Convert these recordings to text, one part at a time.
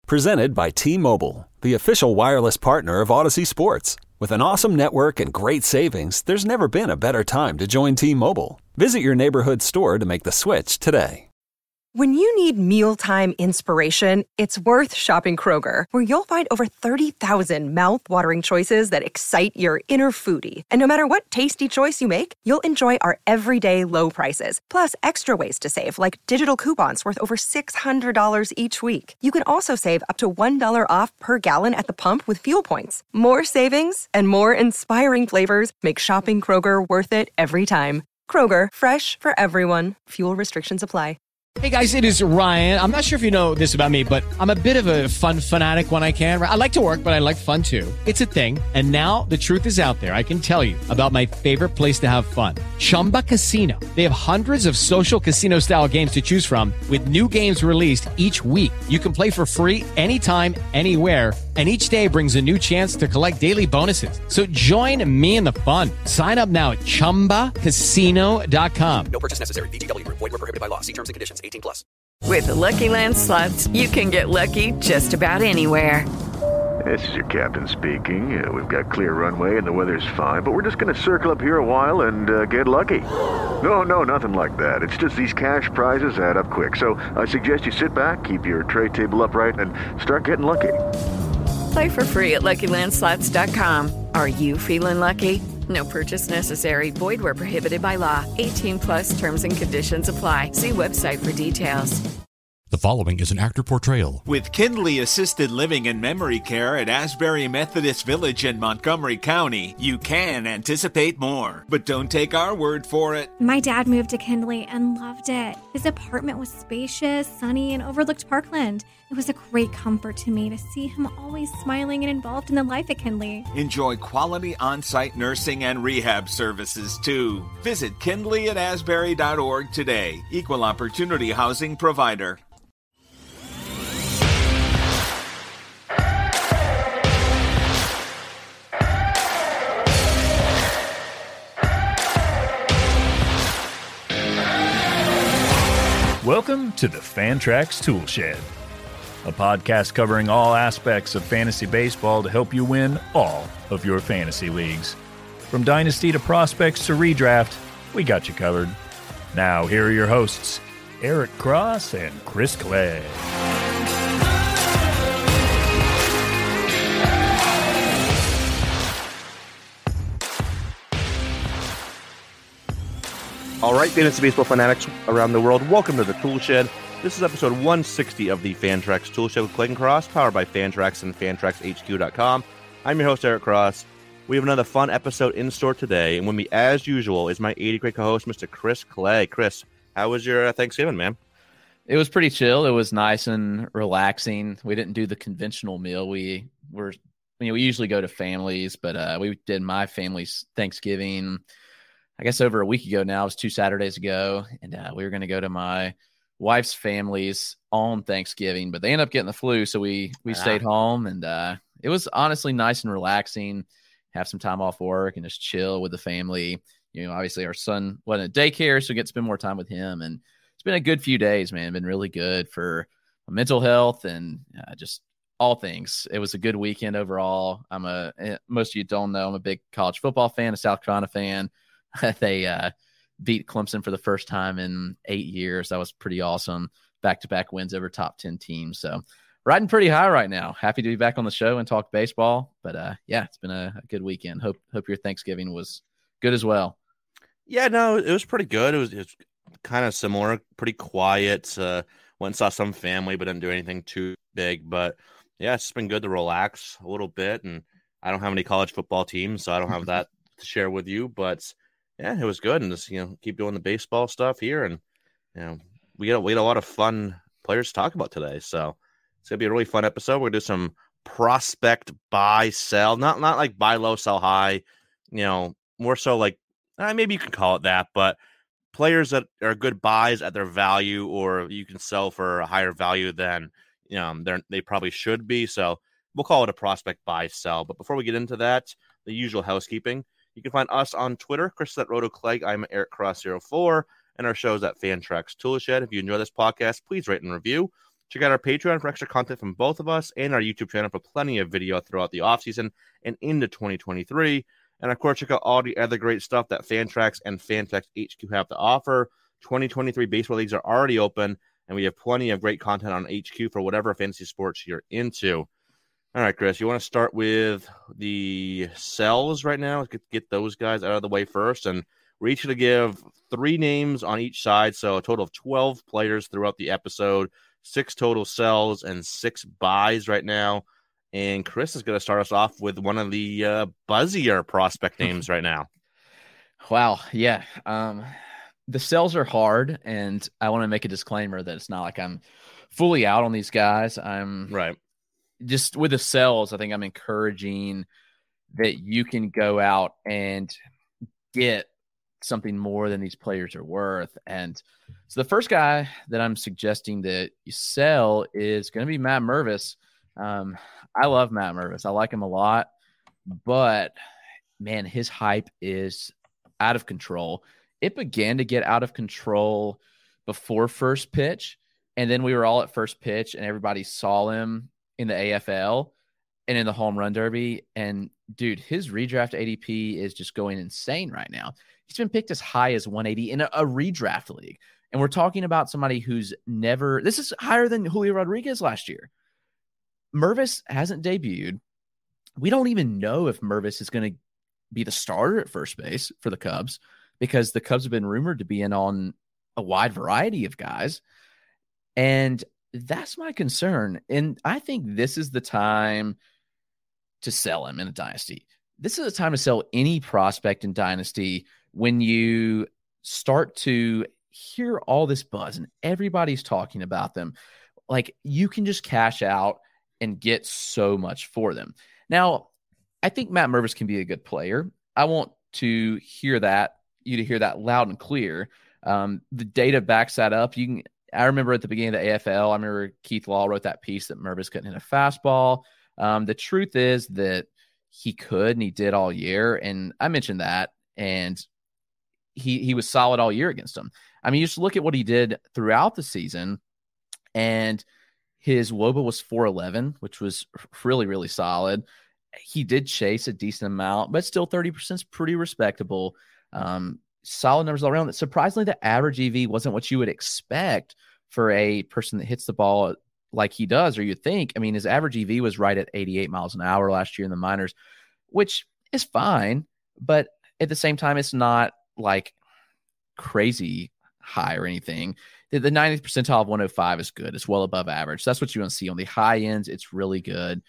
Presented by T-Mobile, the official wireless partner of Odyssey Sports. With an awesome network and great savings, there's never been a better time to join T-Mobile. Visit your neighborhood store to make the switch today. When you need mealtime inspiration, it's worth shopping Kroger, where you'll find over 30,000 mouth-watering choices that excite your inner foodie. And no matter what tasty choice you make, you'll enjoy our everyday low prices, plus extra ways to save, like digital coupons worth over $600 each week. You can also save up to $1 off per gallon at the pump with fuel points. More savings and more inspiring flavors make shopping Kroger worth it every time. Kroger, fresh for everyone. Fuel restrictions apply. Hey guys, it is Ryan. I'm not sure if you know this about me, but I'm a bit of a fun fanatic when I can. I like to work, but I like fun too. It's a thing. And now the truth is out there. I can tell you about my favorite place to have fun. Chumba Casino. They have hundreds of social casino style games to choose from with new games released each week. You can play for free anytime, anywhere. And each day brings a new chance to collect daily bonuses. So join me in the fun. Sign up now at ChumbaCasino.com. No purchase necessary. VGW. Void where prohibited by law. See terms and conditions. 18 plus. With the Lucky Land Slots, you can get lucky just about anywhere. This is your captain speaking. We've got clear runway and the weather's fine, but we're just going to circle up here a while and get lucky. No, nothing like that. It's just these cash prizes add up quick. So I suggest you sit back, keep your tray table upright, and start getting lucky. Play for free at LuckyLandSlots.com. Are you feeling lucky? No purchase necessary. Void where prohibited by law. 18 plus terms and conditions apply. See website for details. The following is an actor portrayal. With Kindley Assisted Living and Memory Care at Asbury Methodist Village in Montgomery County, you can anticipate more. But don't take our word for it. My dad moved to Kindley and loved it. His apartment was spacious, sunny, and overlooked Parkland. It was a great comfort to me to see him always smiling and involved in the life at Kindley. Enjoy quality on-site nursing and rehab services, too. Visit kindleyAtAsbury.org today. Equal Opportunity Housing Provider. Welcome to the Fantrax Toolshed, a podcast covering all aspects of fantasy baseball to help you win all of your fantasy leagues. From dynasty to prospects to redraft, we got you covered. Now, here are your hosts, Eric Cross and Chris Clay. All right, fantasy baseball fanatics around the world, welcome to the Toolshed. This is episode 160 of the Fantrax Toolshed with Clayton Cross, powered by Fantrax and FantraxHQ.com. I'm your host, Eric Cross. We have another fun episode in store today, and with me, as usual, is my 80 great co-host, Mr. Chris Clay. Chris, how was your Thanksgiving, man? It was pretty chill. It was nice and relaxing. We didn't do the conventional meal. We usually go to families, but we did my family's Thanksgiving, I guess over a week ago now. It was 2 Saturdays ago, and we were going to go to my wife's family's on Thanksgiving, but they ended up getting the flu, so we stayed home, and it was honestly nice and relaxing. Have some time off work and just chill with the family. You know, obviously our son wasn't at daycare, so we get to spend more time with him, and it's been a good few days, man. Been really good for mental health and just all things. It was a good weekend overall. Most of you don't know, I'm a big college football fan, a South Carolina fan. They beat Clemson for the first time in 8 years. That was pretty awesome. Back-to-back wins over top 10 teams. So riding pretty high right now. Happy to be back on the show and talk baseball. But yeah, it's been a good weekend. Hope your Thanksgiving was good as well. Yeah, no, it was pretty good. It was kind of similar, pretty quiet. Went and saw some family, but didn't do anything too big. But yeah, it's been good to relax a little bit. And I don't have any college football teams, so I don't have that to share with you. But yeah, it was good, and just keep doing the baseball stuff here, and we had a lot of fun players to talk about today. So it's gonna be a really fun episode. We're gonna do some prospect buy sell, not like buy low sell high, more so like maybe you can call it that, but players that are good buys at their value, or you can sell for a higher value than they probably should be. So we'll call it a prospect buy sell. But before we get into that, the usual housekeeping. You can find us on Twitter, Chris at RotoClegg, I'm Eric Cross 04, and our shows at Fantrax Toolshed. If you enjoy this podcast, please rate and review. Check out our Patreon for extra content from both of us and our YouTube channel for plenty of video throughout the offseason and into 2023. And, of course, check out all the other great stuff that Fantrax and Fantrax HQ have to offer. 2023 baseball leagues are already open, and we have plenty of great content on HQ for whatever fantasy sports you're into. All right, Chris, you want to start with the sells right now? Let's get those guys out of the way first. And we're each going to give 3 names on each side, so a total of 12 players throughout the episode. 6 total sells and 6 buys right now. And Chris is going to start us off with one of the buzzier prospect names right now. Wow. Yeah. The sells are hard, and I want to make a disclaimer that it's not like I'm fully out on these guys. I'm right. Just with the sells, I think I'm encouraging that you can go out and get something more than these players are worth. And so the first guy that I'm suggesting that you sell is going to be Matt Mervis. I love Matt Mervis. I like him a lot, but man, his hype is out of control. It began to get out of control before first pitch. And then we were all at first pitch and everybody saw him in the AFL and in the home run derby. And dude, his redraft ADP is just going insane right now. He's been picked as high as 180 in a redraft league. And we're talking about somebody who's never – this is higher than Julio Rodriguez last year. Mervis hasn't debuted. We don't even know if Mervis is going to be the starter at first base for the Cubs because the Cubs have been rumored to be in on a wide variety of guys. And that's my concern. And I think this is the time to sell him in a dynasty. This is the time to sell any prospect in dynasty when you start to hear all this buzz and everybody's talking about them. Like, you can just cash out and get so much for them. Now, I think Matt Mervis can be a good player. I want to hear that, you to hear that loud and clear. The data backs that up. I remember at the beginning of the AFL, I remember Keith Law wrote that piece that Mervis couldn't hit a fastball. The truth is that he could, and he did all year. And I mentioned that, and he was solid all year against them. I mean, you just look at what he did throughout the season, and his WOBA was 411, which was really, really solid. He did chase a decent amount, but still 30% is pretty respectable. Solid numbers all around. Surprisingly, the average EV wasn't what you would expect for a person that hits the ball like he does, or you think. I mean, his average EV was right at 88 miles an hour last year in the minors, which is fine, but at the same time, it's not like crazy high or anything. The 90th percentile of 105 is good. It's well above average. That's what you want to see. On the high ends, it's really good.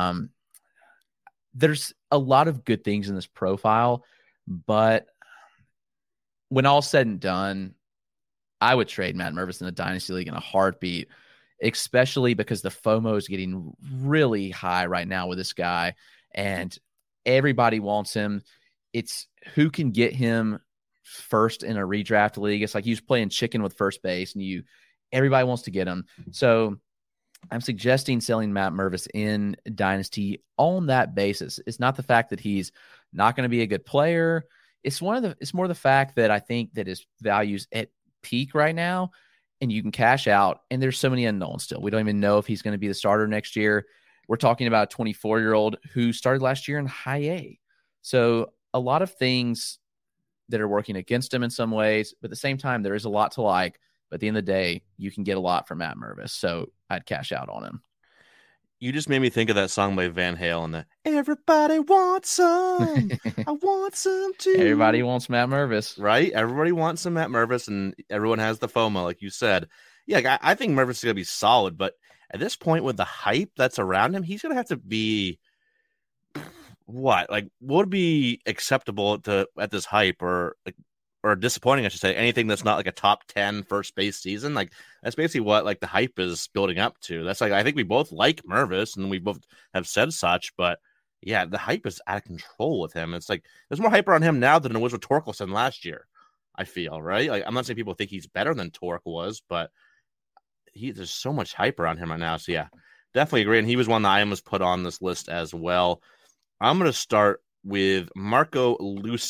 There's a lot of good things in this profile, but when all's said and done, I would trade Matt Mervis in a dynasty league in a heartbeat, especially because the FOMO is getting really high right now with this guy, and everybody wants him. It's who can get him first in a redraft league. It's like he was playing chicken with first base, and everybody wants to get him. So I'm suggesting selling Matt Mervis in dynasty on that basis. It's not the fact that he's not going to be a good player. It's more the fact that I think that his value's at peak right now, and you can cash out, and there's so many unknowns still. We don't even know if he's going to be the starter next year. We're talking about a 24-year-old who started last year in high A. So a lot of things that are working against him in some ways, but at the same time, there is a lot to like. But at the end of the day, you can get a lot from Matt Mervis. So I'd cash out on him. You just made me think of that song by Van Halen, that everybody wants some. I want some too. Everybody wants Matt Mervis. Right? Everybody wants some Matt Mervis, and everyone has the FOMO, like you said. Yeah, I think Mervis is going to be solid, but at this point with the hype that's around him, he's going to have to be what would be acceptable at this hype, or disappointing, I should say, anything that's not like a top 10 first base season. Like, that's basically what like the hype is building up to. That's like, I think we both like Mervis and we both have said such, but yeah, the hype is out of control with him. It's like there's more hype around him now than it was with Torkelson last year, I feel, right? Like, I'm not saying people think he's better than Torque was, but there's so much hype around him right now. So yeah, definitely agree. And he was one that I almost put on this list as well. I'm going to start with Marco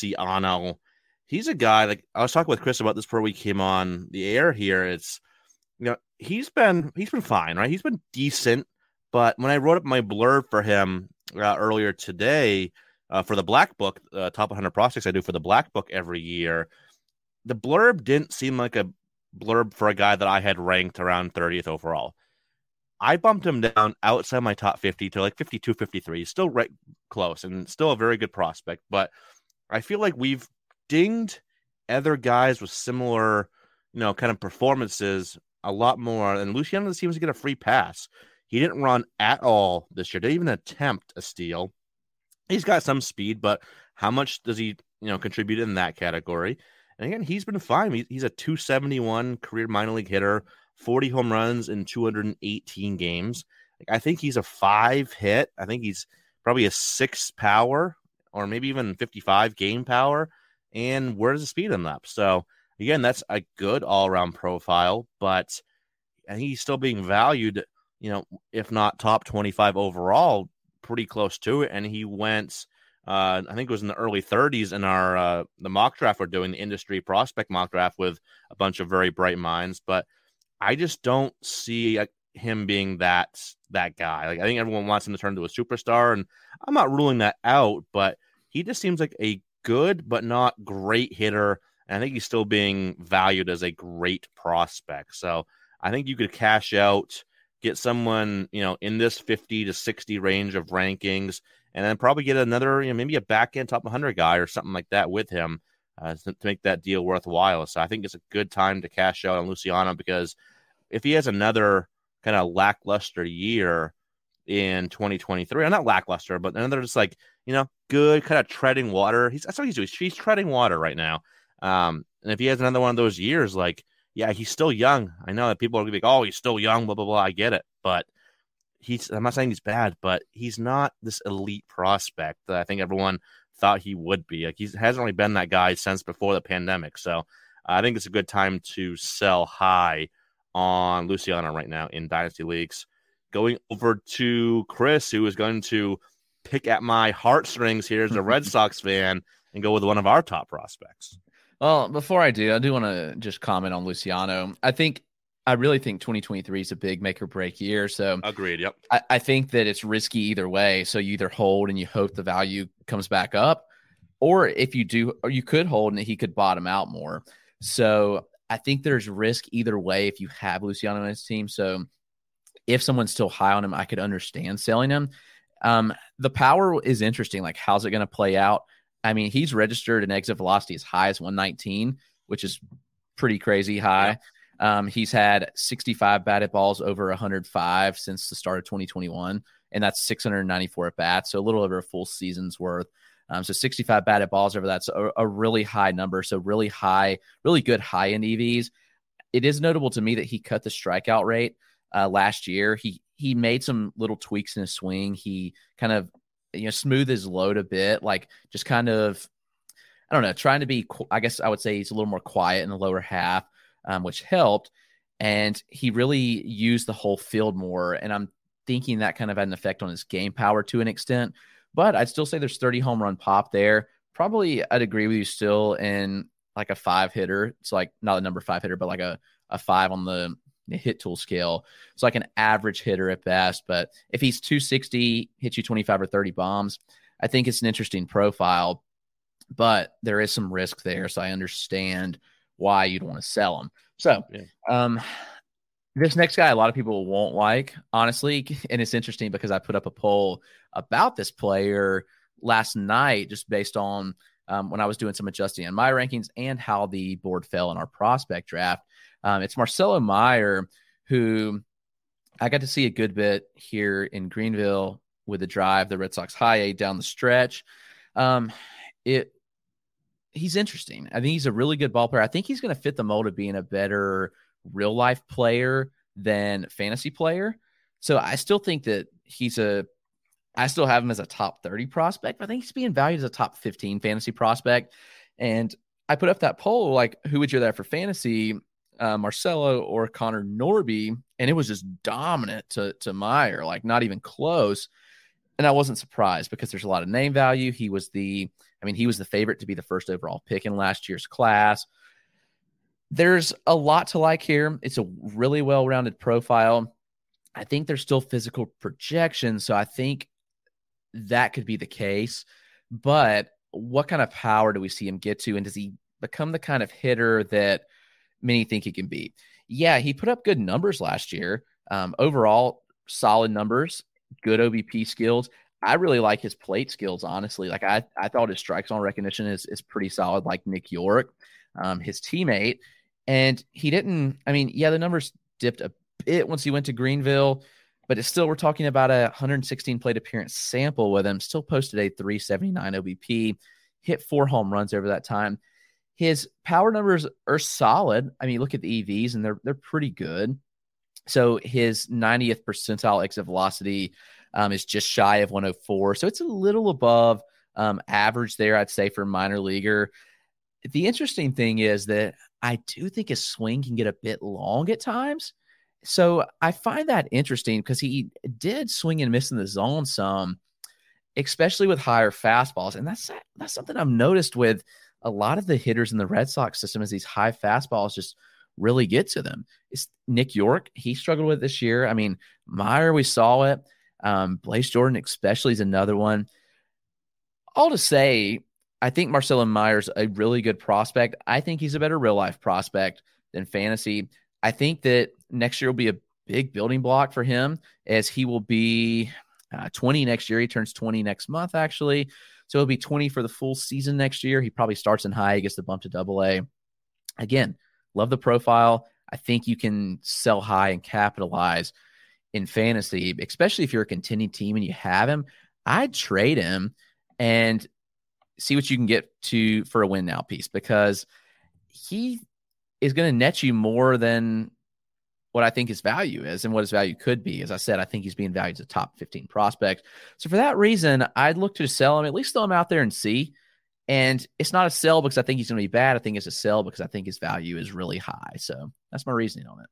Luciano. He's a guy, like I was talking with Chris about this before we came on the air here. It's he's been fine, right? He's been decent, but when I wrote up my blurb for him earlier today for the Black Book, top 100 prospects I do for the Black Book every year, the blurb didn't seem like a blurb for a guy that I had ranked around 30th overall. I bumped him down outside my top 50 to like 52, 53. Still right close and still a very good prospect, but I feel like we've dinged other guys with similar, kind of performances a lot more. And Luciano seems to get a free pass. He didn't run at all this year. Didn't even attempt a steal. He's got some speed, but how much does he, contribute in that category? And again, he's been fine. He's a 271 career minor league hitter, 40 home runs in 218 games. I think he's a 5 hit. I think he's probably a 6 power or maybe even 55 game power. And where does the speed end up? So again, that's a good all-around profile, but I think he's still being valued, if not top 25 overall, pretty close to it. And he went, I think it was in the early 30s in our the mock draft we're doing, the industry prospect mock draft with a bunch of very bright minds. But I just don't see him being that guy. Like, I think everyone wants him to turn into a superstar, and I'm not ruling that out, but he just seems like a good but not great hitter. And I think he's still being valued as a great prospect. So I think you could cash out, get someone, in this 50 to 60 range of rankings, and then probably get another, maybe a back-end top 100 guy or something like that with him to make that deal worthwhile. So I think it's a good time to cash out on Luciano, because if he has another kind of lackluster year in 2023, or not lackluster, but another just like, good kind of treading water. That's what he's doing. He's treading water right now. And if he has another one of those years, like, yeah, he's still young. I know that people are going to be like, oh, he's still young, blah, blah, blah. I get it. But I'm not saying he's bad, but he's not this elite prospect that I think everyone thought he would be. Like, he hasn't really been that guy since before the pandemic. So I think it's a good time to sell high on Luciano right now in Dynasty Leagues. Going over to Chris, who is going to pick at my heartstrings here as a Red Sox fan and go with one of our top prospects. Well, before I do want to just comment on Luciano. I really think 2023 is a big make or break year. So agreed. Yep. I think that it's risky either way. So you either hold and you hope the value comes back up, or if you do, or you could hold and he could bottom out more. So I think there's risk either way if you have Luciano on his team. So if someone's still high on him, I could understand selling him. The power is interesting. Like, how's it going to play out? I mean, he's registered an exit velocity as high as 119, which is pretty crazy high. Yeah. He's had 65 batted balls over 105 since the start of 2021, and that's 694 at bats, so a little over a full season's worth. So 65 batted balls over that's a really high number. So really good high-end EVs. It is notable to me that he cut the strikeout rate last year. He made some little tweaks in his swing. He kind of smooth his load a bit, like just kind of, I don't know, trying to be, I guess I would say he's a little more quiet in the lower half, which helped. And he really used the whole field more. And I'm thinking that kind of had an effect on his game power to an extent. But I'd still say there's 30 home run pop there. Probably I'd agree with you still in like a 5 hitter. It's like not a number 5 hitter, but like a 5 on the hit tool scale. It's like an average hitter at best. But if he's 260, hits you 25 or 30 bombs, I think it's an interesting profile. But there is some risk there. So I understand why you'd want to sell him. So this next guy, a lot of people won't like, honestly. And it's interesting because I put up a poll about this player last night, just based on when I was doing some adjusting on my rankings and how the board fell in our prospect draft. It's Marcelo Meyer, who I got to see a good bit here in Greenville with the drive, the Red Sox high A down the stretch. He's interesting. I think he's a really good ball player. I think he's going to fit the mold of being a better real life player than fantasy player. So I still think that I still have him as a top 30 prospect, but I think he's being valued as a top 15 fantasy prospect. And I put up that poll, like, who would you there for fantasy, Marcelo or Connor Norby? And it was just dominant to Meyer, like not even close. And I wasn't surprised because there's a lot of name value. He was the favorite to be the first overall pick in last year's class. There's a lot to like here. It's a really well-rounded profile. I think there's still physical projection, so I think that could be the case. But what kind of power do we see him get to, and does he become the kind of hitter that many think he can be? Yeah, he put up good numbers last year. Overall, solid numbers, good OBP skills. I really like his plate skills, honestly. Like I thought his strike zone recognition is pretty solid, like Nick York, his teammate. And he didn't, the numbers dipped a bit once he went to Greenville, but it's still, we're talking about a 116 plate appearance sample with him, still posted a 379 OBP, hit 4 home runs over that time. His power numbers are solid. Look at the EVs and they're pretty good. So his 90th percentile exit velocity is just shy of 104. So it's a little above average there, I'd say, for a minor leaguer. The interesting thing is that I do think his swing can get a bit long at times. So I find that interesting because he did swing and miss in the zone some, especially with higher fastballs. And that's something I've noticed with a lot of the hitters in the Red Sox system, is these high fastballs just really get to them. It's Nick York, he struggled with this year. Meyer, we saw it. Blaze Jordan especially is another one. All to say, I think Marcelo Meyer's a really good prospect. I think he's a better real-life prospect than fantasy. I think that next year will be a big building block for him, as he will be 20 next year. He turns 20 next month, actually. So he'll be 20 for the full season next year. He probably starts in high, gets the bump to AA. Again, love the profile. I think you can sell high and capitalize in fantasy, especially if you're a contending team and you have him. I'd trade him and see what you can get to for a win now piece, because he is going to net you more than what I think his value is and what his value could be. As I said, I think he's being valued as a top 15 prospect. So for that reason, I'd look to sell him, at least throw him out there and see. And it's not a sell because I think he's going to be bad. I think it's a sell because I think his value is really high. So that's my reasoning on it.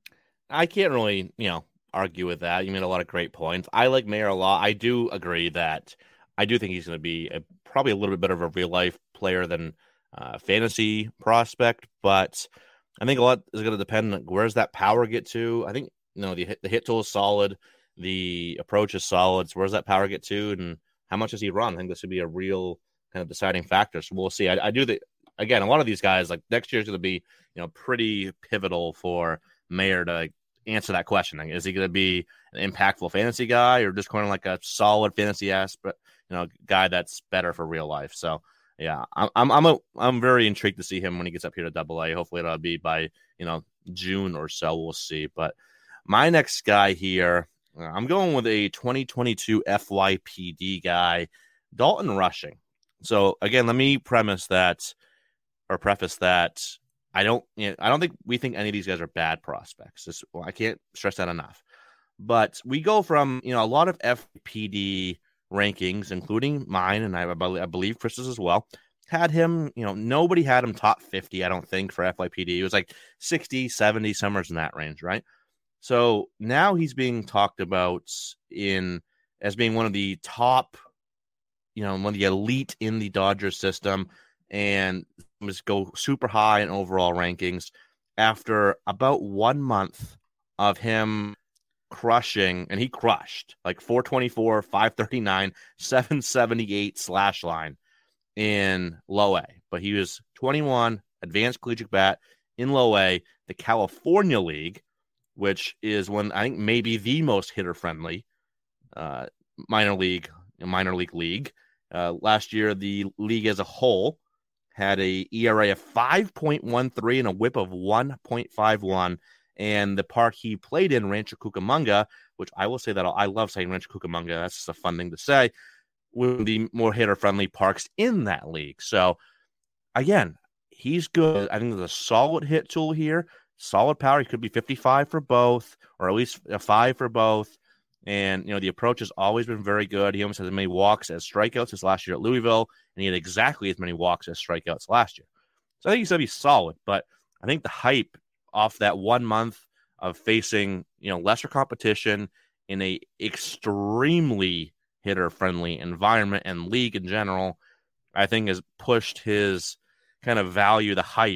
I can't really, argue with that. You made a lot of great points. I like Mayer a lot. I do agree that I do think he's going to be probably a little bit better of a real life player than fantasy prospect, but I think a lot is going to depend on where's that power get to. I think, the hit tool is solid. The approach is solid. So where's that power get to, and how much does he run? I think this would be a real kind of deciding factor. So we'll see. I do think, again, a lot of these guys, like next year is going to be, pretty pivotal for Mayer to answer that question. Like, is he going to be an impactful fantasy guy, or just kind of like a solid fantasy aspect, guy that's better for real life? So yeah, I'm very intrigued to see him when he gets up here to AA. Hopefully it'll be by, June or so. We'll see. But my next guy here, I'm going with a 2022 FYPD guy, Dalton Rushing. So again, let me preface that I don't think we think any of these guys are bad prospects. I can't stress that enough. But we go from, a lot of FPD rankings, including mine, and I believe Chris's as well, had him, nobody had him top 50, I don't think, for FYPD. It was like 60, 70, somewhere in that range, right? So now he's being talked about as being one of the top, one of the elite in the Dodgers system, and just go super high in overall rankings after about 1 month of him crushing, and he crushed like 424, 539, 778 slash line in low A. But he was 21, advanced collegiate bat in low A, the California League, which is one, I think, maybe the most hitter-friendly minor league league. Last year, the league as a whole had a ERA of 5.13 and a whip of 1.51. And the park he played in, Rancho Cucamonga, which I will say that I love saying Rancho Cucamonga. That's just a fun thing to say. One of the more hitter-friendly parks in that league. So, again, he's good. I think there's a solid hit tool here. Solid power. He could be 55 for both, or at least a 5 for both. And, the approach has always been very good. He almost has as many walks as strikeouts as last year at Louisville, and he had exactly as many walks as strikeouts last year. So I think he's going to be solid, but I think the hype off that 1 month of facing, lesser competition in a extremely hitter-friendly environment and league in general, I think has pushed his kind of value, the hype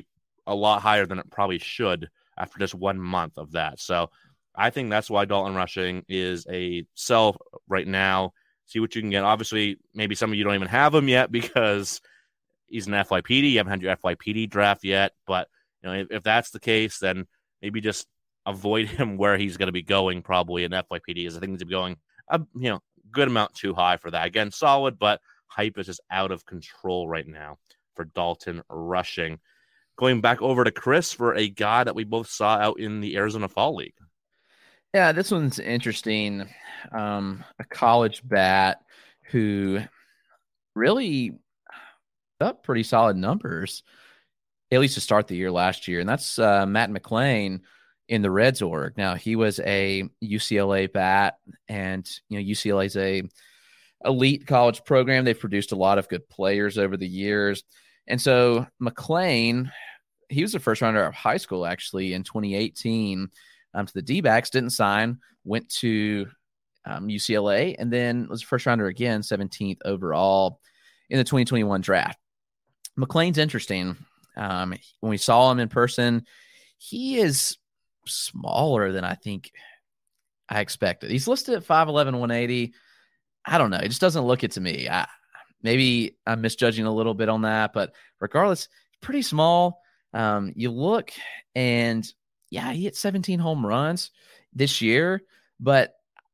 a lot higher than it probably should after just 1 month of that. So I think that's why Dalton Rushing is a sell right now. See what you can get. Obviously, maybe some of you don't even have him yet because he's an FYPD. You haven't had your FYPD draft yet. But if that's the case, then maybe just avoid him where he's going to be going probably in FYPD. As I think he's going good amount too high for that. Again, solid, but hype is just out of control right now for Dalton Rushing. Going back over to Chris for a guy that we both saw out in the Arizona Fall League. Yeah, this one's interesting. A college bat who really put up pretty solid numbers, at least to start the year last year, and that's Matt McLain in the Reds org. Now, he was a UCLA bat, and UCLA is a elite college program. They've produced a lot of good players over the years, and so McLain, he was the first rounder of high school actually in 2018 to the D-backs, didn't sign, went to UCLA, and then was first rounder again, 17th overall in the 2021 draft. McLain's interesting. When we saw him in person, he is smaller than I think I expected. He's listed at 5'11", 180. I don't know. It just doesn't look it to me. Maybe I'm misjudging a little bit on that, but regardless, pretty small. You look, and yeah, he hit 17 home runs this year, but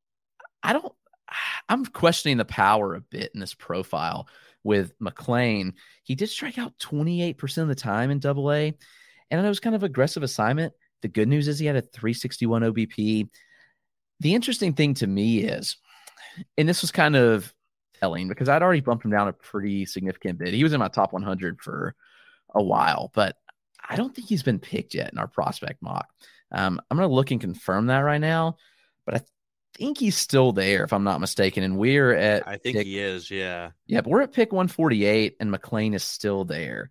I'm questioning the power a bit in this profile with McLain. He did strike out 28% of the time in AA, and I know it was kind of aggressive assignment. The good news is he had a 361 OBP. The interesting thing to me is, and this was kind of telling because I'd already bumped him down a pretty significant bit. He was in my top 100 for a while, but I don't think he's been picked yet in our prospect mock. I'm going to look and confirm that right now, but I think he's still there if I'm not mistaken. And we're at I think he is, yeah. Yeah, but we're at pick 148 and McLain is still there.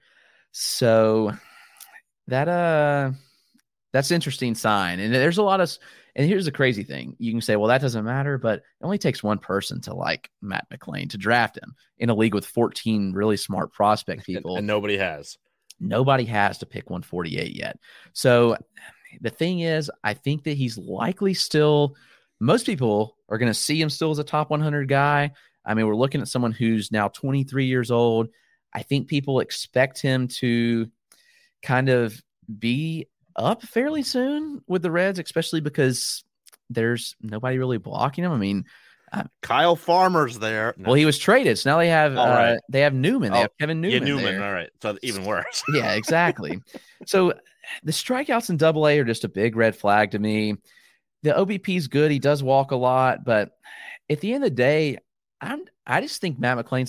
So that's an interesting sign. And there's a lot of, and here's the crazy thing. You can say, well, that doesn't matter, but it only takes one person to like Matt McLain to draft him in a league with 14 really smart prospect people. And nobody has. Nobody has to pick 148 yet. So the thing is, I think that he's likely still, most people are going to see him still as a top 100 guy. I mean, we're looking at someone who's now 23 years old. I think people expect him to kind of be up fairly soon with the Reds, especially because there's nobody really blocking him. I mean, Kyle Farmer's there. No. Well, he was traded, so now they have right. They have Newman. They have Kevin Newman. Yeah, Newman. There. All right, so even worse. Yeah, exactly. So the strikeouts in AA are just a big red flag to me. The OBP is good. He does walk a lot, but at the end of the day, I just think Matt McLain's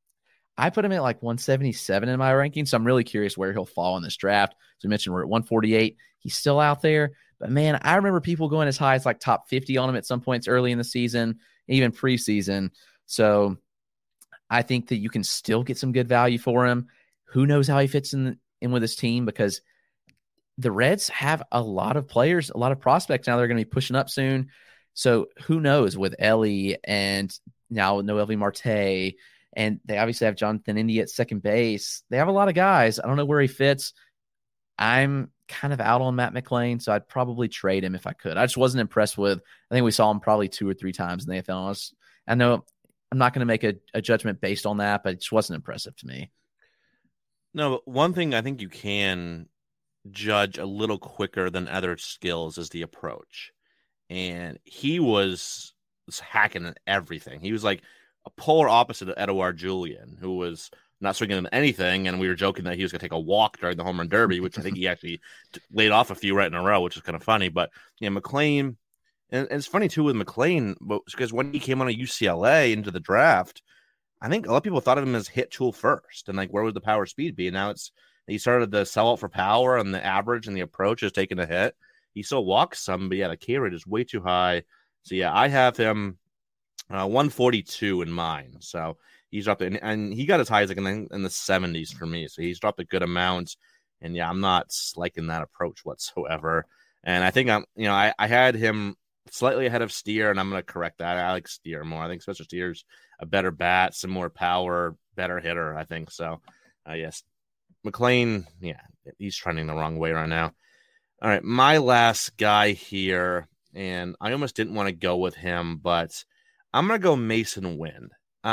I put him at 177 in my ranking, so I'm really curious where he'll fall in this draft. So we mentioned we're at 148. He's still out there, but man, I remember people going as high as top 50 on him at some points early in the season, even preseason. So I think that you can still get some good value for him. Who knows how he fits in with his team, because the Reds have a lot of players, a lot of prospects now. They're going to be pushing up soon. So who knows with Ellie and now Noelvi Marte, and they obviously have Jonathan India at second base. They have a lot of guys. I don't know where he fits. I'm kind of out on Matt McLain, so I'd probably trade him if I could. I just wasn't impressed with, I think we saw him probably 2 or 3 times in the AFL. I know I'm not going to make a judgment based on that, but it just wasn't impressive to me. No, but one thing I think you can judge a little quicker than other skills is the approach. And he was hacking at everything. He was like a polar opposite of Edouard Julien, who was not swinging at anything, and we were joking that he was going to take a walk during the home run derby, which I think he actually laid off a few right in a row, which is kind of funny. But yeah, McLain, and it's funny too with McLain, because when he came on a UCLA into the draft, I think a lot of people thought of him as hit tool first, and where would the power speed be? And now he started to sell out for power, and the average and the approach is taking a hit. He still walks some, but yeah, the K rate is way too high. So yeah, I have him 142 in mine. So he's dropped it, and he got as high as in the 70s for me. So he's dropped a good amount, and yeah, I'm not liking that approach whatsoever. And I think I had him slightly ahead of Steer, and I'm going to correct that. I like Steer more. I think Spencer Steer's a better bat, some more power, better hitter, I think. So yes, McLean, yeah, he's trending the wrong way right now. All right, my last guy here, and I almost didn't want to go with him, but I'm going to go Masyn Winn.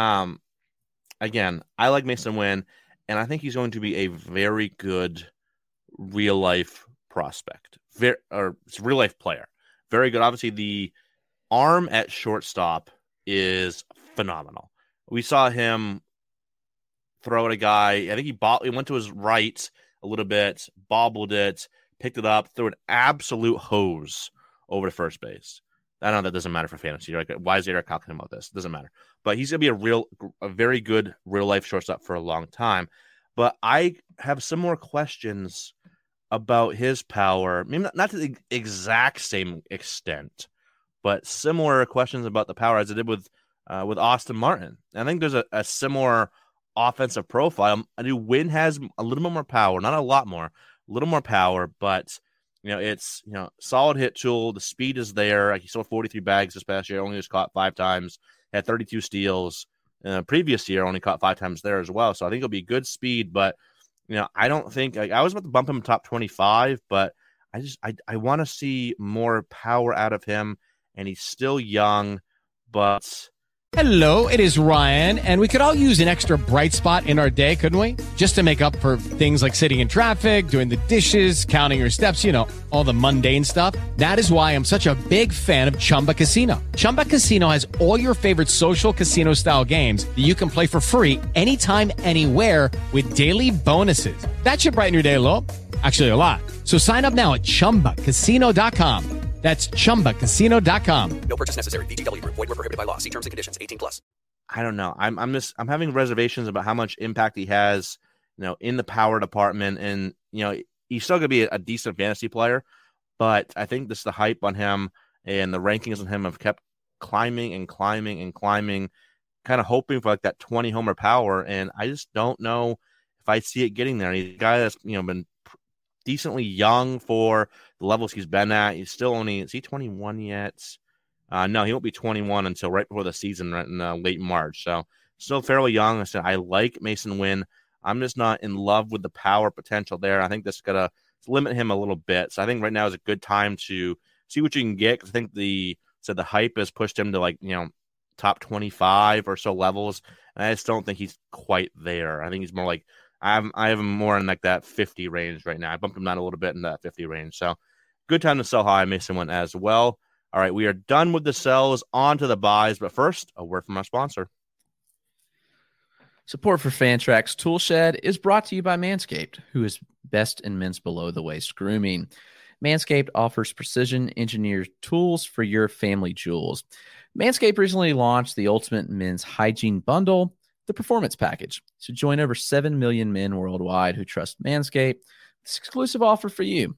Again, I like Masyn Winn, and I think he's going to be a very good real-life prospect, real-life player. Very good. Obviously, the arm at shortstop is phenomenal. We saw him throw at a guy. I think he went to his right a little bit, bobbled it, picked it up, threw an absolute hose over to first base. I know that doesn't matter for fantasy. You're like, why is Eric talking about this? It doesn't matter. But he's going to be a very good real-life shortstop for a long time. But I have some more questions about his power. Maybe not to the exact same extent, but similar questions about the power as I did with Austin Martin. I think there's a similar offensive profile. I do Winn has a little bit more power, not a lot more, a little more power, but it's solid hit tool. The speed is there. Like he sold 43 bags this past year, only was caught 5 times, had 32 steals. Previous year only caught 5 times there as well. So I think it'll be good speed, but I don't think I was about to bump him top 25, but I want to see more power out of him, and he's still young, but. Hello, it is Ryan, and we could all use an extra bright spot in our day, couldn't we? Just to make up for things like sitting in traffic, doing the dishes, counting your steps, all the mundane stuff. That is why I'm such a big fan of Chumba Casino. Chumba Casino has all your favorite social casino-style games that you can play for free anytime, anywhere with daily bonuses. That should brighten your day a little. Actually, a lot. So sign up now at ChumbaCasino.com. That's ChumbaCasino.com. No purchase necessary. VGW Group. Void where prohibited by law. See terms and conditions. 18+. I don't know. I'm having reservations about how much impact he has, in the power department, and he's still gonna be a decent fantasy player, but I think the hype on him and the rankings on him have kept climbing and climbing and climbing, kind of hoping for like that 20 homer power, and I just don't know if I see it getting there. He's a guy that's been decently young for the levels he's been at. He's still is he 21 yet? No, he won't be 21 until right before the season, right in late March. So still fairly young. I said I like Masyn Winn. I'm just not in love with the power potential there. I think this is gonna limit him a little bit. So I think right now is a good time to see what you can get. 'Cause I think the hype has pushed him to top 25 or so levels, and I just don't think he's quite there. I think he's more like I have him more in like that 50 range right now. I bumped him down a little bit in that 50 range. So good time to sell high. Masyn Winn as well. All right, we are done with the sells, on to the buys. But first, a word from our sponsor. Support for Fantrax Toolshed is brought to you by Manscaped, who is best in men's below-the-waist grooming. Manscaped offers precision-engineered tools for your family jewels. Manscaped recently launched the Ultimate Men's Hygiene Bundle, the Performance Package. So join over 7 million men worldwide who trust Manscaped. This exclusive offer for you,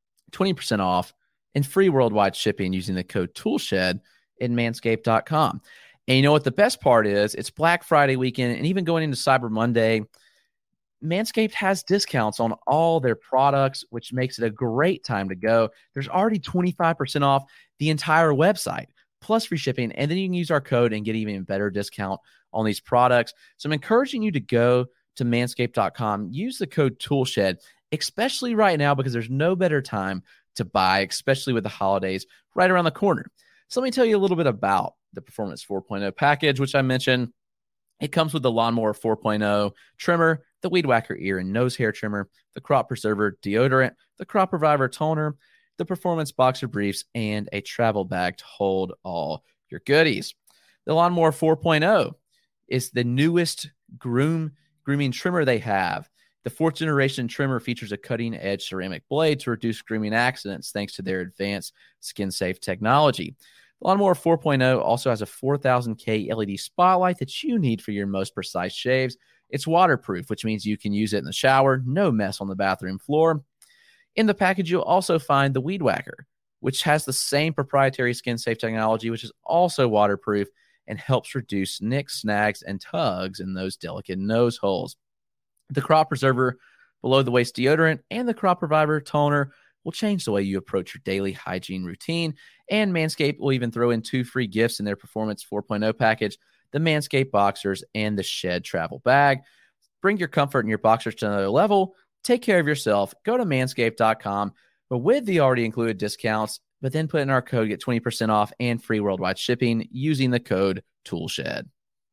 20% off and free worldwide shipping using the code TOOLSHED at manscaped.com. And you know what the best part is? It's Black Friday weekend, and even going into Cyber Monday, Manscaped has discounts on all their products, which makes it a great time to go. There's already 25% off the entire website, plus free shipping, and then you can use our code and get even better discount on these products. So I'm encouraging you to go to manscaped.com, use the code TOOLSHED, especially right now because there's no better time to buy, especially with the holidays right around the corner. So let me tell you a little bit about the Performance 4.0 package, which I mentioned. It comes with the Lawnmower 4.0 trimmer, the Weed Whacker ear and nose hair trimmer, the Crop Preserver deodorant, the Crop Reviver toner, the Performance Boxer briefs, and a travel bag to hold all your goodies. The Lawnmower 4.0 is the newest grooming trimmer they have. The 4th generation trimmer features a cutting-edge ceramic blade to reduce grooming accidents thanks to their advanced skin-safe technology. The Lawnmower 4.0 also has a 4000K LED spotlight that you need for your most precise shaves. It's waterproof, which means you can use it in the shower, no mess on the bathroom floor. In the package, you'll also find the Weed Whacker, which has the same proprietary skin-safe technology, which is also waterproof and helps reduce nicks, snags, and tugs in those delicate nose holes. The Crop Preserver below-the-waist deodorant and the Crop Reviver toner will change the way you approach your daily hygiene routine. And Manscaped will even throw in 2 free gifts in their Performance 4.0 package, the Manscaped Boxers and the Shed Travel Bag. Bring your comfort and your boxers to another level take care of yourself. Go to manscaped.com, but with the already included discounts, but then put in our code, get 20% off and free worldwide shipping using the code TOOLSHED.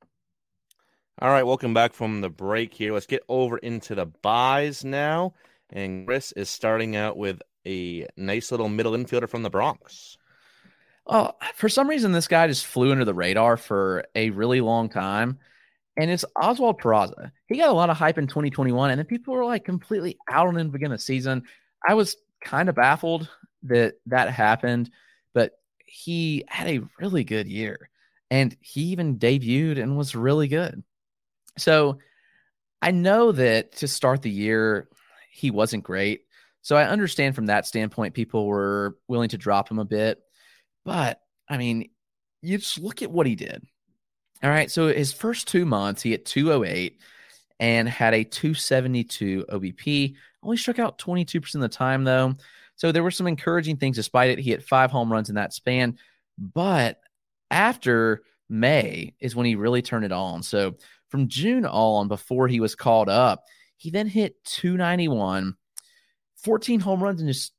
All right, welcome back from the break here. Let's get over into the buys now. And Chris is starting out with a nice little middle infielder from the Bronx. Oh, for some reason, this guy just flew under the radar for a really long time. And it's Oswald Peraza. He got a lot of hype in 2021, and then people were like completely out on him at the beginning of the season. I was kind of baffled that happened, but he had a really good year, and he even debuted and was really good. So I know that to start the year, he wasn't great. So I understand from that standpoint, people were willing to drop him a bit. But, I mean, you just look at what he did. All right, so his first 2 months, he hit 208 and had a 272 OBP. Only struck out 22% of the time, though. So there were some encouraging things despite it. He hit 5 home runs in that span. But after May is when he really turned it on. So from June on, before he was called up, he then hit 291, 14 home runs, and just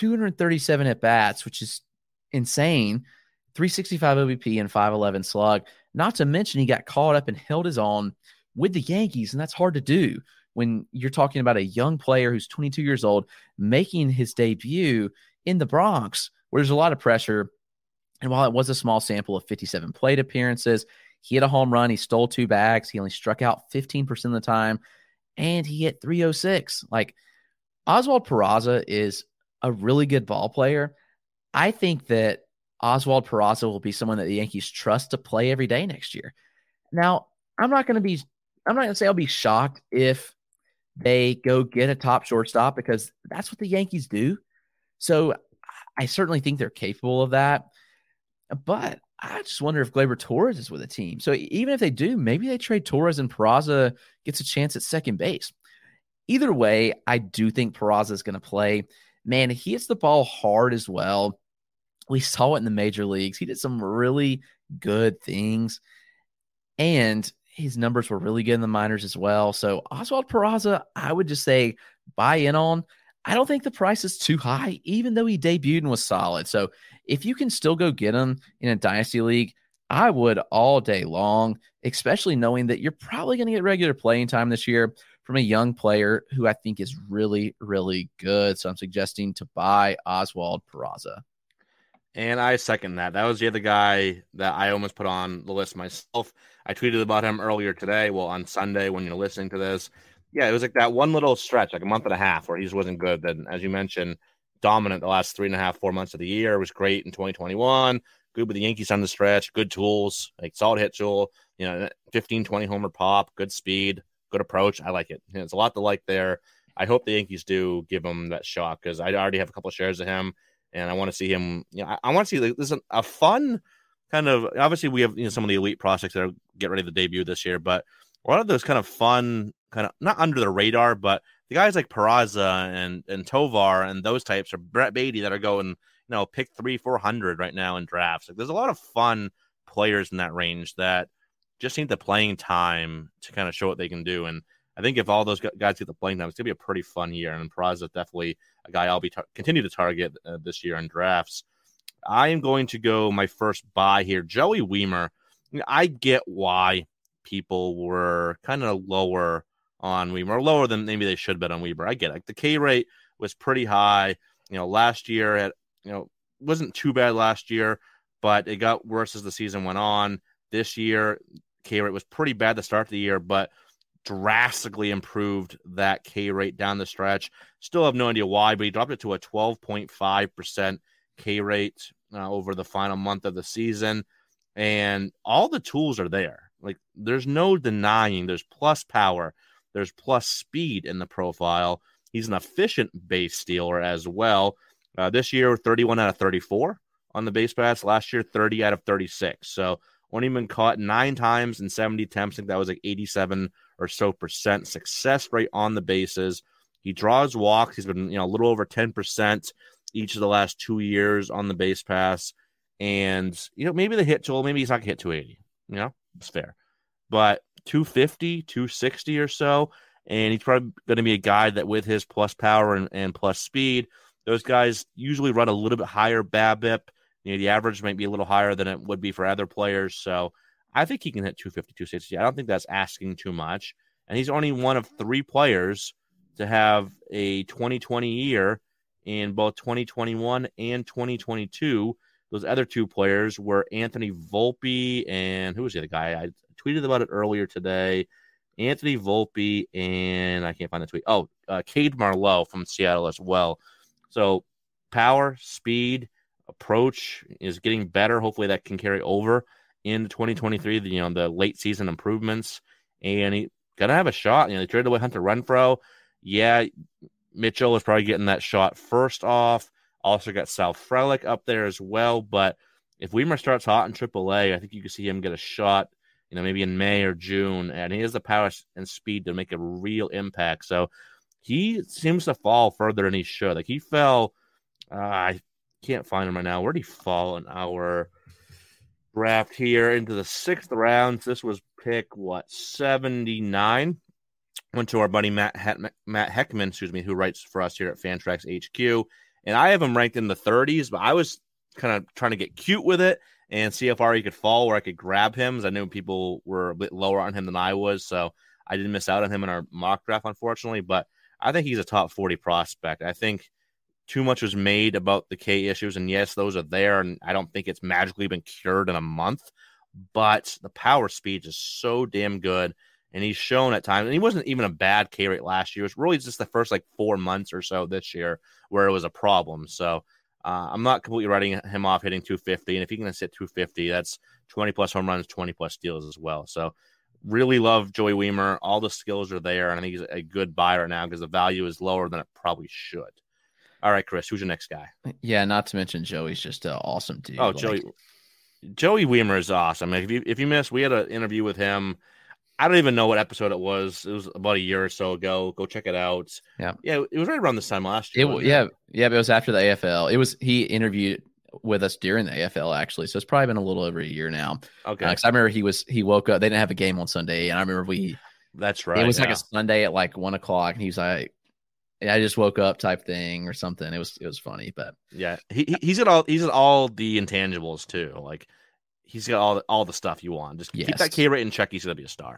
237 at-bats, which is insane. 365 OBP and 511 slug. Not to mention he got caught up and held his own with the Yankees, and that's hard to do when you're talking about a young player who's 22 years old making his debut in the Bronx, where there's a lot of pressure. And while it was a small sample of 57 plate appearances, he hit a home run. He stole 2 bags. He only struck out 15% of the time, and he hit 306. Like, Oswald Peraza is a really good ball player. I think that Oswald Peraza will be someone that the Yankees trust to play every day next year. Now, I'm not going to say I'll be shocked if they go get a top shortstop, because that's what the Yankees do. So I certainly think they're capable of that. But I just wonder if Gleyber Torres is with a team. So even if they do, maybe they trade Torres and Peraza gets a chance at second base. Either way, I do think Peraza is going to play. Man, he hits the ball hard as well. We saw it in the major leagues. He did some really good things, and his numbers were really good in the minors as well. So Oswald Peraza, I would just say buy in on. I don't think the price is too high, even though he debuted and was solid. So if you can still go get him in a dynasty league, I would all day long, especially knowing that you're probably going to get regular playing time this year from a young player who I think is really, really good. So I'm suggesting to buy Oswald Peraza. And I second that. That was the other guy that I almost put on the list myself. I tweeted about him earlier today. Well, on Sunday when you're listening to this. Yeah, it was like that one little stretch, like a month and a half, where he just wasn't good. Then, as you mentioned, dominant the last 3.5, 4 months of the year. It was great in 2021. Good with the Yankees on the stretch. Good tools, like solid hit tool. 15, 20 homer pop. Good speed. Good approach. I like it. It's a lot to like there. I hope the Yankees do give him that shot, because I already have a couple of shares of him. And I want to see him. I want to see this is a fun kind of. Obviously, we have some of the elite prospects that are getting ready to debut this year, but a lot of those kind of fun, kind of not under the radar, but the guys like Peraza and Tovar and those types, or Brett Beatty that are going, pick 300-400 right now in drafts. Like, there's a lot of fun players in that range that just need the playing time to kind of show what they can do. And I think if all those guys get the playing time, it's going to be a pretty fun year. And Peraza is definitely a guy I'll be continue to target this year in drafts. I am going to go my first buy here. Joey Wiemer. I get why people were kind of lower on Wiemer, lower than maybe they should bet on Wiemer. I get it. Like, the K rate was pretty high. Last year wasn't too bad last year, but it got worse as the season went on. This year, K rate was pretty bad to start the year, but drastically improved that K rate down the stretch. Still have no idea why, but he dropped it to a 12.5% K rate over the final month of the season. And all the tools are there. Like, there's no denying there's plus power, there's plus speed in the profile. He's an efficient base stealer as well. This year, 31 out of 34 on the base paths. Last year, 30 out of 36. So only been caught 9 times in 70 attempts. I think that was like 87 or so percent success rate on the bases. He draws walks. He's been a little over 10% each of the last 2 years on the base pass. And maybe the hit tool, maybe he's not gonna hit 280. It's fair, but 250, 260 or so. and he's probably going to be a guy that with his plus power and plus speed, those guys usually run a little bit higher BABIP. The average might be a little higher than it would be for other players. So I think he can hit 250, 260. I don't think that's asking too much. And he's only one of 3 players to have a 2020 year in both 2021 and 2022. Those other 2 players were Anthony Volpe and who was the other guy? I tweeted about it earlier today. Anthony Volpe and I can't find the tweet. Cade Marlowe from Seattle as well. So power, speed, approach is getting better. Hopefully that can carry over into 2023, the late season improvements. And he going to have a shot. They traded away Hunter Renfroe. Yeah, Mitchell is probably getting that shot first off. Also got Sal Frelick up there as well. But if Weimer starts hot in AAA, I think you can see him get a shot, maybe in May or June. And he has the power and speed to make a real impact. So he seems to fall further than he should. Like he fell, I can't find him right now. Where did he fall in our draft here into the 6th round? This was pick 79. Went to our buddy Matt Heckman, who writes for us here at Fantrax HQ, and I have him ranked in the 30s. But I was kind of trying to get cute with it and see how far he could fall, where I could grab him. As I knew people were a bit lower on him than I was, so I didn't miss out on him in our mock draft, unfortunately. But I think he's a top 40 prospect. I think too much was made about the K issues, and yes, those are there, and I don't think it's magically been cured in a month, but the power speed is so damn good, and he's shown at times, and he wasn't even a bad K rate last year. It was really just the first 4 months or so this year where it was a problem. So I'm not completely writing him off hitting 250, and if he can hit 250, that's 20-plus home runs, 20-plus steals as well. So really love Joey Weimer. All the skills are there, and I think he's a good buy right now because the value is lower than it probably should. All right, Chris, who's your next guy? Yeah, not to mention Joey's just an awesome dude. Oh, Joey Weimer is awesome. If you missed, we had an interview with him. I don't even know what episode it was. It was about a year or so ago. Go check it out. Yeah, it was right around this time last year. But it was after the AFL. He interviewed with us during the AFL actually, so it's probably been a little over a year now. Okay, because I remember he woke up. They didn't have a game on Sunday, and I remember That's right. It was like a Sunday at 1 o'clock, and he was like, I just woke up type thing or something. It was funny, but yeah, he's got all the intangibles too. Like he's got all the stuff you want. Just keep that K rate in check. He's gonna be a star.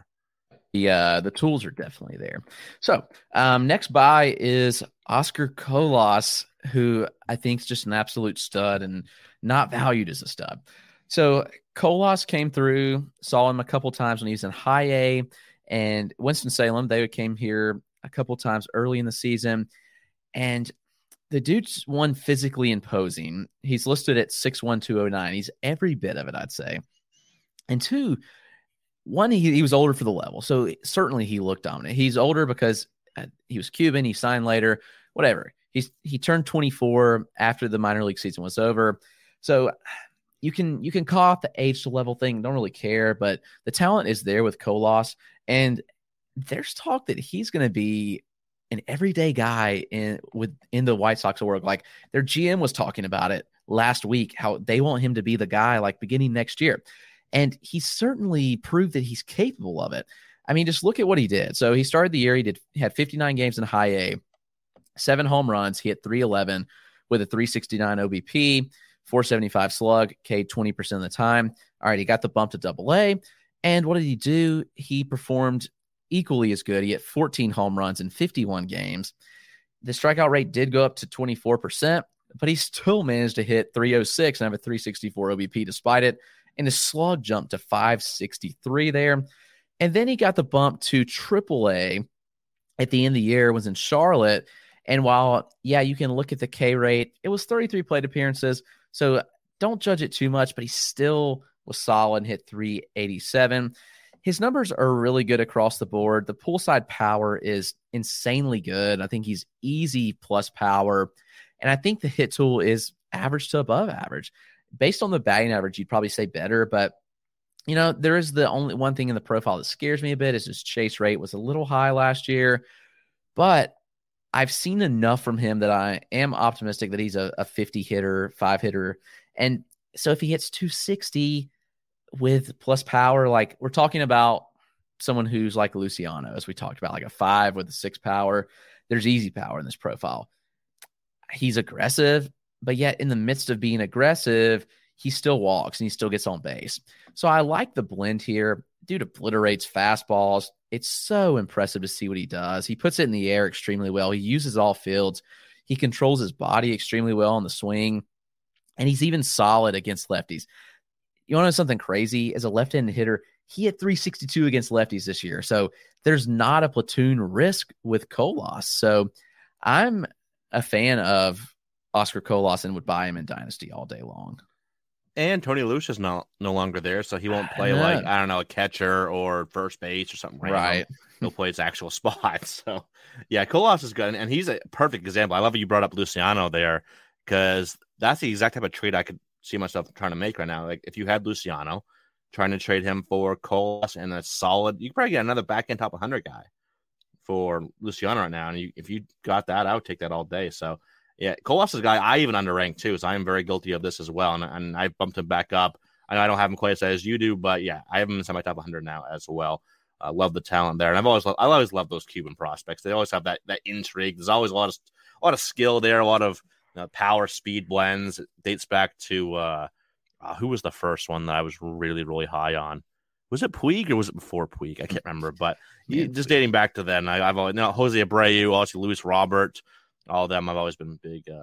The tools are definitely there. So next buy is Oscar Colas, who I think is just an absolute stud and not valued as a stud. So Colas came through, saw him a couple times when he was in high A, and Winston-Salem. They came here a couple times early in the season, and the dude's one physically imposing. He's listed at 6'1", 209. He's every bit of it, I'd say. And 2, one, he was older for the level, so certainly he looked dominant. He's older because he was Cuban. He signed later, whatever. He turned 24 after the minor league season was over, so you can call it the age to level thing. Don't really care, but the talent is there with Colas, and there's talk that he's going to be an everyday guy in the White Sox world. Like their GM was talking about it last week, how they want him to be the guy beginning next year. And he certainly proved that he's capable of it. I mean, just look at what he did. So he started the year, he had 59 games in high A, 7 home runs. He hit 311 with a 369 OBP, 475 slug, K 20% of the time. All right, he got the bump to Double A. And what did he do? He performed equally as good. He hit 14 home runs in 51 games. The strikeout rate did go up to 24%, but he still managed to hit 306 and have a 364 OBP despite it. And his slug jumped to 563 there. And then he got the bump to AAA at the end of the year, was in Charlotte. And while, you can look at the K rate, it was 33 plate appearances. So don't judge it too much, but he still was solid and hit 387. His numbers are really good across the board. The pull side power is insanely good. I think he's easy plus power. And I think the hit tool is average to above average. Based on the batting average, you'd probably say better. But, there is the only one thing in the profile that scares me a bit is his chase rate was a little high last year. But I've seen enough from him that I am optimistic that he's a 50 hitter, 5 hitter. And so if he hits 260 with plus power, we're talking about someone who's like Luciano, as we talked about, like a 5 with a 6 power. There's easy power in this profile. He's aggressive, but yet in the midst of being aggressive, he still walks and he still gets on base. So I like the blend here. Dude obliterates fastballs. It's so impressive to see what he does. He puts it in the air extremely well. He uses all fields. He controls his body extremely well on the swing, and he's even solid against lefties. You want to know something crazy? As a left-handed hitter, he hit 362 against lefties this year. So there's not a platoon risk with Colas. So I'm a fan of Oscar Colas and would buy him in Dynasty all day long. And Tony Luce is no longer there, so he won't play like, I don't know, a catcher or first base or something. Right. He'll play his actual spot. So, yeah, Colas is good. And he's a perfect example. I love that you brought up Luciano there, because that's the exact type of trade I could see myself trying to make right now. Like, if you had Luciano, trying to trade him for Colas and a solid, you could probably get another back-end top 100 guy for Luciano right now. And if you got that, I would take that all day. So, yeah, Colas is a guy I even underranked too, so I am very guilty of this as well. And I bumped him back up. I know I don't have him quite as high as you do, but yeah, I have him inside my top 100 now as well. Love the talent there, and I always loved those Cuban prospects. They always have that intrigue. There's always a lot of skill there, a lot of power speed blends. It dates back to who was the first one that I was really, really high on? Was it Puig or was it before Puig? I can't remember, but just dating back to then, I've always Jose Abreu, also Luis Robert. All of them, I've always been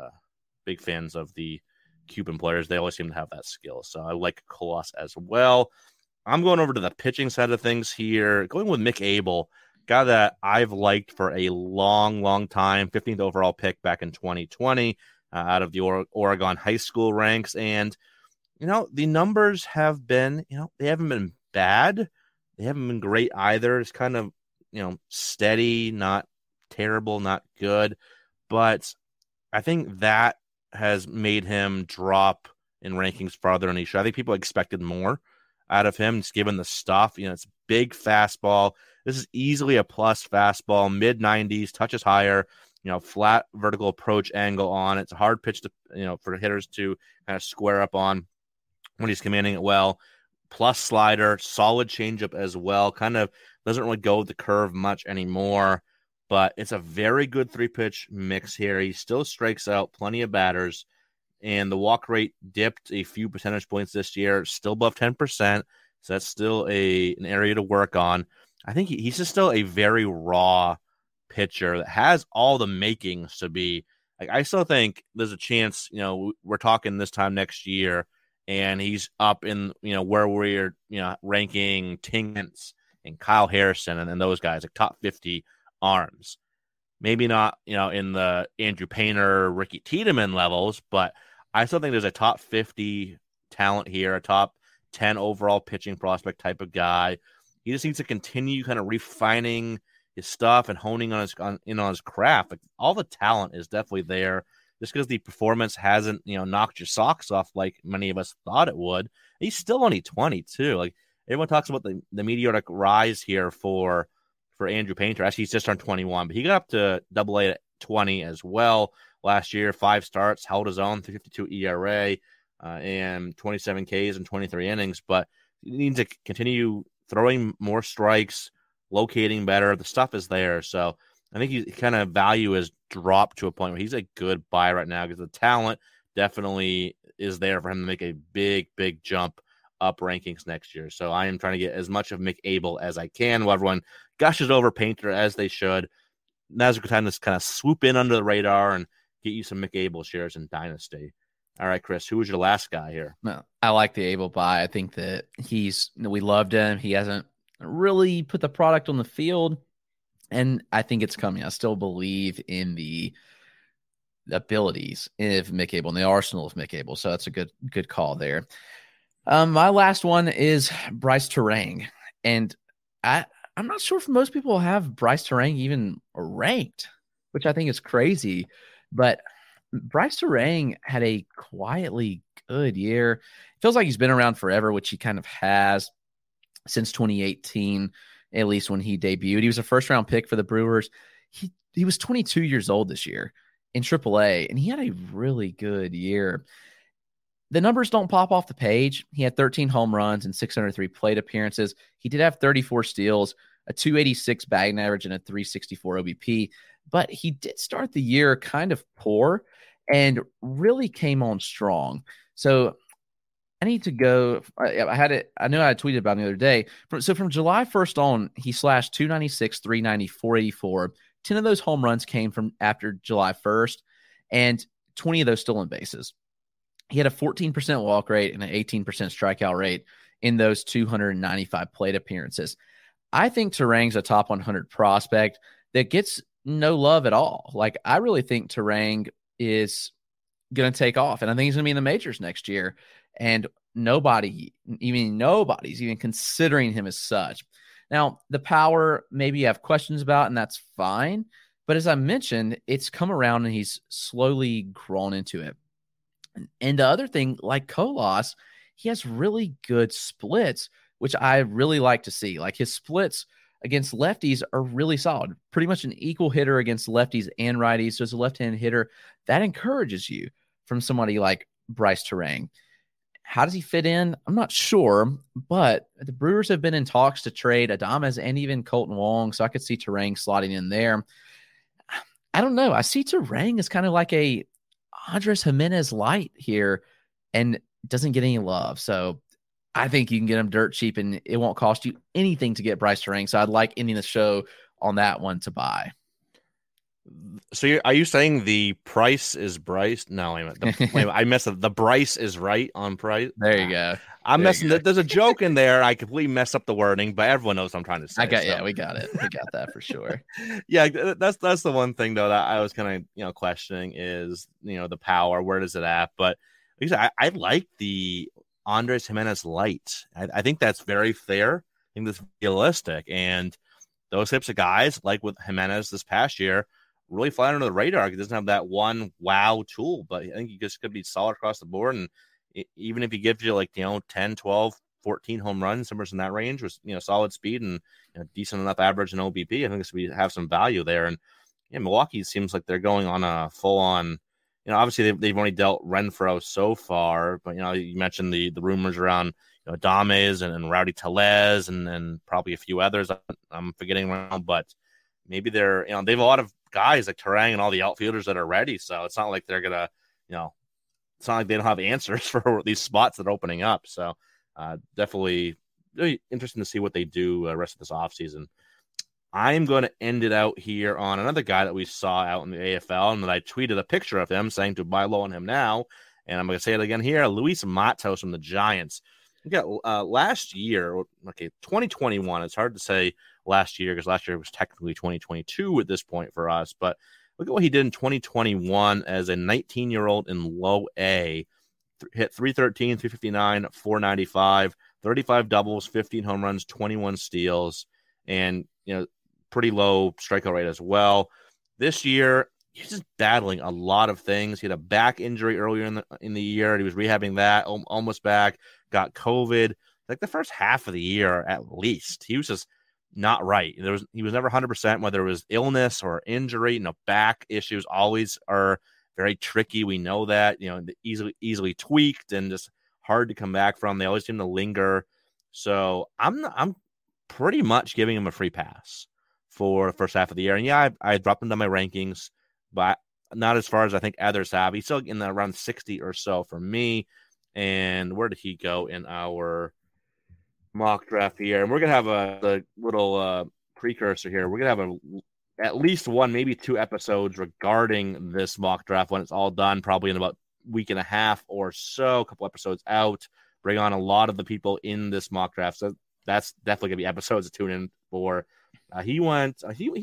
big fans of the Cuban players. They always seem to have that skill. So I like Colas as well. I'm going over to the pitching side of things here. Going with Mick Abel, guy that I've liked for a long, long time. 15th overall pick back in 2020 out of the Oregon high school ranks. And, the numbers have been, they haven't been bad. They haven't been great either. It's kind of, steady, not terrible, not good. But I think that has made him drop in rankings farther than he should. I think people expected more out of him, just given the stuff. It's a big fastball. This is easily a plus fastball, mid-90s, touches higher, flat vertical approach angle on it. It's a hard pitch to, for hitters to kind of square up on when he's commanding it well. Plus slider, solid changeup as well. Kind of doesn't really go with the curve much anymore. But it's a very good 3-pitch mix here. He still strikes out plenty of batters, and the walk rate dipped a few percentage points this year, still above 10%. So that's still an area to work on. I think he's just still a very raw pitcher that has all the makings to be. Like, I still think there's a chance, we're talking this time next year, and he's up in, where we're, ranking Tingance and Kyle Harrison and those guys, like top 50 arms. Maybe not, in the Andrew Painter, Ricky Tiedemann levels, but I still think there's a top 50 talent here, a top 10 overall pitching prospect type of guy. He just needs to continue kind of refining his stuff and honing on his craft. Like, all the talent is definitely there. Just because the performance hasn't, knocked your socks off like many of us thought it would. He's still only 22. Like, everyone talks about the meteoric rise here for Andrew Painter. Actually, he's just turned 21, but he got up to AA at 20 as well last year. 5 starts, held his own, 3.52 ERA, and 27 Ks in 23 innings. But he needs to continue throwing more strikes, locating better. The stuff is there. So I think he kind of value has dropped to a point where he's a good buy right now, because the talent definitely is there for him to make a big, big jump up rankings next year. So I am trying to get as much of Mick Abel as I can, while everyone gushes over Painter as they should. Now's a good time to kind of swoop in under the radar and get you some Mick Abel shares in Dynasty. All right, Chris, who was your last guy here? No, I like the Abel buy. I think that we loved him. He hasn't really put the product on the field, and I think it's coming. I still believe in the abilities of Mick Abel and the arsenal of Mick Abel. So that's a good call there. My last one is Bryce Turang, and I'm not sure if most people have Bryce Turang even ranked, which I think is crazy. But Bryce Turang had a quietly good year. It feels like he's been around forever, which he kind of has since 2018, at least when he debuted. He was a first-round pick for the Brewers. He was 22 years old this year in AAA, and he had a really good year. the numbers don't pop off the page. He had 13 home runs and 603 plate appearances. He did have 34 steals, a 286 batting average, and a 364 OBP. But he did start the year kind of poor and really came on strong. So I need to go. I had it. I know I tweeted about it the other day. From July 1st on, he slashed 296, 390, 484. 10 of those home runs came from after July 1st, and 20 of those stolen bases. He had a 14% walk rate and an 18% strikeout rate in those 295 plate appearances. I think Turang's a top 100 prospect that gets no love at all. Like, I really think Turang is going to take off, and I think he's going to be in the majors next year. And nobody's even considering him as such. Now, the power, maybe you have questions about, and that's fine. But as I mentioned, it's come around and he's slowly grown into it. And the other thing, like Colas, he has really good splits, which I really like to see. Like, his splits against lefties are really solid. Pretty much an equal hitter against lefties and righties. So as a left-handed hitter, that encourages you from somebody like Bryce Turang. How does he fit in? I'm not sure, but the Brewers have been in talks to trade Adames and even Colton Wong, so I could see Turang slotting in there. I don't know. I see Turang as kind of like a Andres Jimenez light here and doesn't get any love. So I think you can get him dirt cheap and it won't cost you anything to get Bryce Turang. So I'd like ending the show on that one to buy. So are you saying the price is Bryce? No, I messed up. The Bryce is right on price. There you go. I'm messing. There's a joke in there. I completely messed up the wording, but everyone knows what I'm trying to say. Yeah, we got it. We got that for sure. Yeah, that's the one thing though that I was kind of questioning is the power. Where does it at? But I like the Andres Jimenez light. I think that's very fair. I think that's realistic, and those types of guys, like with Jimenez this past year, really fly under the radar. He doesn't have that one wow tool, but I think he just could be solid across the board. And even if he gives you 10, 12, 14 home runs, somewhere in that range with solid speed and decent enough average and OBP, I think this would have some value there. And Milwaukee seems like they're going on a full on. Obviously they've only dealt Renfroe so far, but you mentioned the rumors around Adames and Rowdy Tellez and probably a few others I'm forgetting around, but maybe they're they have a lot of guys like Turang and all the outfielders that are ready, so it's not like they're gonna it's not like they don't have answers for these spots that are opening up. So definitely really interesting to see what they do the rest of this offseason. I'm going to end it out here on another guy that we saw out in the AFL, and that I tweeted a picture of him saying to buy low on him now. And I'm going to say it again here. Luis Matos from the Giants. We got last year, 2021. It's hard to say last year because last year was technically 2022 at this point for us. But look at what he did in 2021 as a 19-year-old in low A. Hit 313, 359, 495, 35 doubles, 15 home runs, 21 steals, and pretty low strikeout rate as well. This year, he's just battling a lot of things. He had a back injury earlier in the year. He was rehabbing that, almost back, got COVID. Like the first half of the year, at least, he was just not right. He was never 100%, whether it was illness or injury. Back issues always are very tricky. We know that, easily tweaked and just hard to come back from. They always seem to linger. So I'm pretty much giving him a free pass for the first half of the year. And yeah, I dropped him down my rankings, but not as far as I think others have. He's still in the around 60 or so for me. And where did he go in our mock draft here? And we're going to have a little precursor here. We're going to have at least one, maybe two episodes regarding this mock draft when it's all done, probably in about a week and a half or so, a couple episodes out. Bring on a lot of the people in this mock draft. So that's definitely going to be episodes to tune in for. He went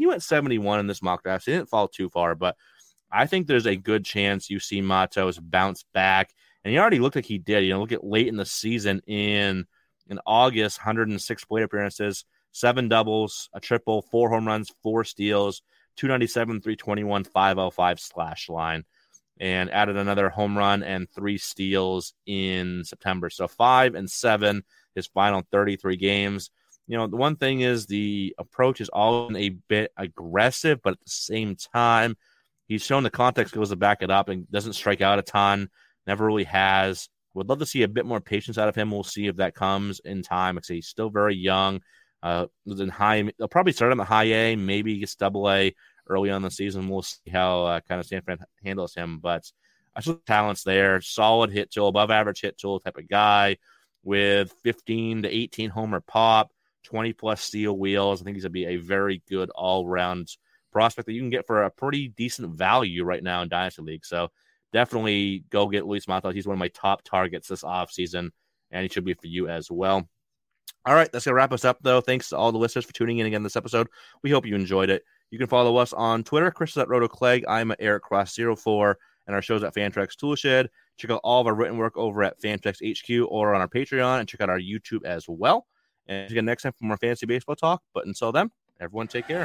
71 in this mock draft. So he didn't fall too far, but I think there's a good chance you see Matos bounce back. And he already looked like he did. Look at late in the season in August, 106 plate appearances, 7 doubles, a triple, 4 home runs, 4 steals, 297, 321, 505 slash line, and added another home run and 3 steals in September. So 5 and 7, his final 33 games. The one thing is the approach is always a bit aggressive, but at the same time, he's shown the contact skills to back it up and doesn't strike out a ton, never really has. Would love to see a bit more patience out of him. We'll see if that comes in time. Like I say, he's still very young. They'll probably start him at high A, maybe gets double A early on in the season. We'll see how kind of San Fran handles him. But I think talent's there. Solid hit tool, above average hit tool type of guy with 15 to 18 homer pop, 20-plus steal wheels. I think he's going to be a very good all-around prospect that you can get for a pretty decent value right now in Dynasty League. So definitely go get Luis Matos. He's one of my top targets this offseason, and he should be for you as well. All right, that's going to wrap us up, though. Thanks to all the listeners for tuning in again this episode. We hope you enjoyed it. You can follow us on Twitter. Chris is at RotoClegg. I'm at EricCross04, and our show's at Fantrax Toolshed. Check out all of our written work over at Fantrax HQ or on our Patreon, and check out our YouTube as well. And again, next time for more fantasy baseball talk. But until then, everyone take care.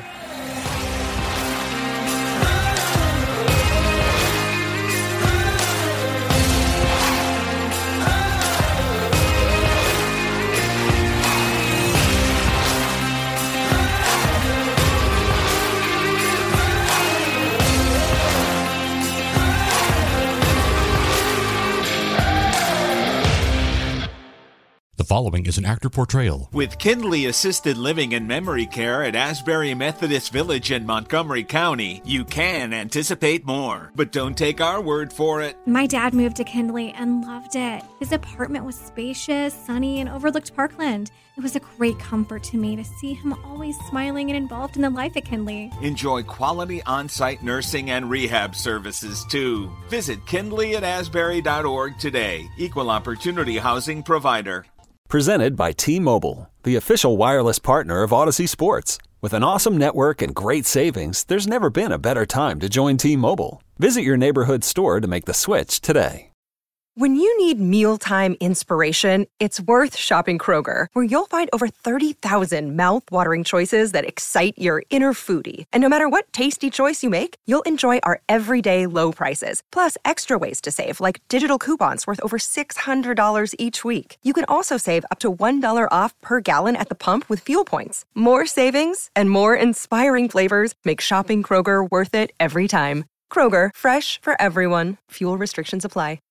The following is an actor portrayal. With Kindly Assisted Living and Memory Care at Asbury Methodist Village in Montgomery County, you can anticipate more. But don't take our word for it. My dad moved to Kindly and loved it. His apartment was spacious, sunny, and overlooked Parkland. It was a great comfort to me to see him always smiling and involved in the life at Kindly. Enjoy quality on-site nursing and rehab services, too. Visit kindleyAtasbury.org today. Equal Opportunity Housing Provider. Presented by T-Mobile, the official wireless partner of Odyssey Sports. With an awesome network and great savings, there's never been a better time to join T-Mobile. Visit your neighborhood store to make the switch today. When you need mealtime inspiration, it's worth shopping Kroger, where you'll find over 30,000 mouth-watering choices that excite your inner foodie. And no matter what tasty choice you make, you'll enjoy our everyday low prices, plus extra ways to save, like digital coupons worth over $600 each week. You can also save up to $1 off per gallon at the pump with fuel points. More savings and more inspiring flavors make shopping Kroger worth it every time. Kroger, fresh for everyone. Fuel restrictions apply.